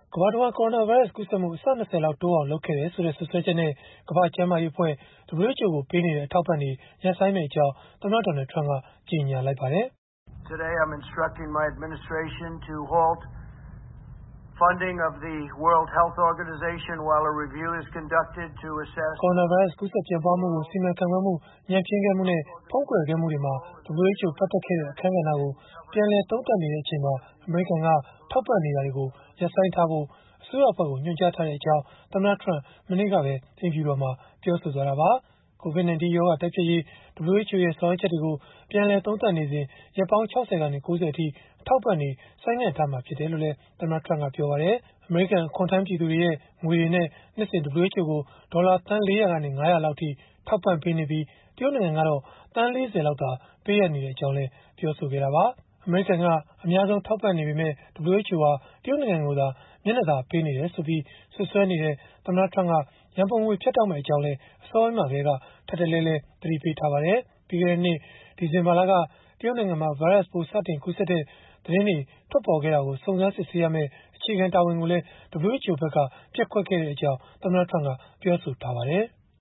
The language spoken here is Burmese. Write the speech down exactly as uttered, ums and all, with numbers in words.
ကမ္ဘာတဝန်း ကိုရိုနာဗိုင်းရပ်စ် ကူးစက်မှု အဆ၂၀ လောက်တိုးအောင် လုပ်ခဲ့တယ်ဆိုတဲ့ စွပ်စွဲချက်နဲ့ ကမ္ဘာ့ကျန်းမာရေးအဖွဲ့ (W H O) ကို ပေးနေတဲ့ အထောက်အပံ့တွေ ရပ်ဆိုင်းမယ့်အကြောင်း သမ္မတ Donald Trump က ကြေညာလိုက်ပါတယ်။ “ကိုရိုနာဗိုင်းရပ်စ် ကူးစက်ပြန့်ပွားမှုကို စီမံခန့်ခွဲမှု၊ ညံ့ဖျင်းခဲ့မှုနဲ့ ဖုံးကွယ်ခဲ့မှုတွေမှာ W H O ပတ်သက်ခဲ့တဲ့ အခန်းကဏ္ဍကို ပြန်လည်သုံးသပ်နေချိန်မှာ အမေရိကန်က ထောက်ပံ့နေတာတွေကို ရပ်ဆိုင်းထားဖို့ အစိုးရအဖွဲ့ကို ညွှန်ကြားထားတဲ့အကြောင်း” သမ္မတ Trump မနေ့ကပဲ အိမ်ဖြူတော်မှာ ပြောဆိုသွားတာပါ။ COVID 19 ရောဂါ တိုက်ဖျက်ရေး W H O ရဲ့ ဆောင်ရွက်ချက်တွေကို ပြန်လည်သုံးသပ်နေစဉ် ရက်ပေါင်း ၆၀ ကနေ ၉၀ အထိ အထောက်အပံ့တွေ ဆိုင်းငံ့ထားမှာ ဖြစ်တယ်လို့လည်း သမ္မတ Trump ကပြောပါတယ်။ အမေရိကန် အခွန်ထမ်းပြည်သူတွေရဲ့ ငွေတွေနဲ့ နှစ်စဉ် W H O ကို ဒေါ်လာသန်း ၄၀၀ ကနေ ၅၀၀ လောက်အထိ ထောက်ပံ့ပေးနေပြီး၊ တရုတ်နိုင်ငံကတော့ သန်း ၄၀ လောက်သာ ပေးအပ်နေကြောင်းလည်း ပြောဆိုခဲ့တာပါ။ အမေရိကန်က အများဆုံး ထောက်ပံ့နေပေမဲ့ W H O ဟာ တရုတ်နိုင်ငံကိုသာ မျက်နှာသာပေးနေတယ်ဆိုပြီး စွပ်စွဲနေတဲ့ သမ္မတ Trump က ရန်ပုံငွေ ဖြတ်တောက်မယ့်အကြောင်းလည်း အစောပိုင်းမှာကတည်းက ထပ်တလဲလဲ သတိပေးထားပါတယ်။ ပြီးခဲ့တဲ့နှစ် ဒီဇင်ဘာလက တရုတ်နိုင်ငံမှာ ဗိုင်းရပ်စ်ပိုး စတင်ကူးစက်တဲ့ သတင်းတွေ ထွက်ပေါ်ခဲ့တာကို စုံစမ်းစစ်ဆေးရမယ့် အခြေခံတာဝန်ကိုလည်း W H O က ပျက်ကွက်ခဲ့ကြောင်း သမ္မတ Trump ကပြောဆိုထားပါတယ်။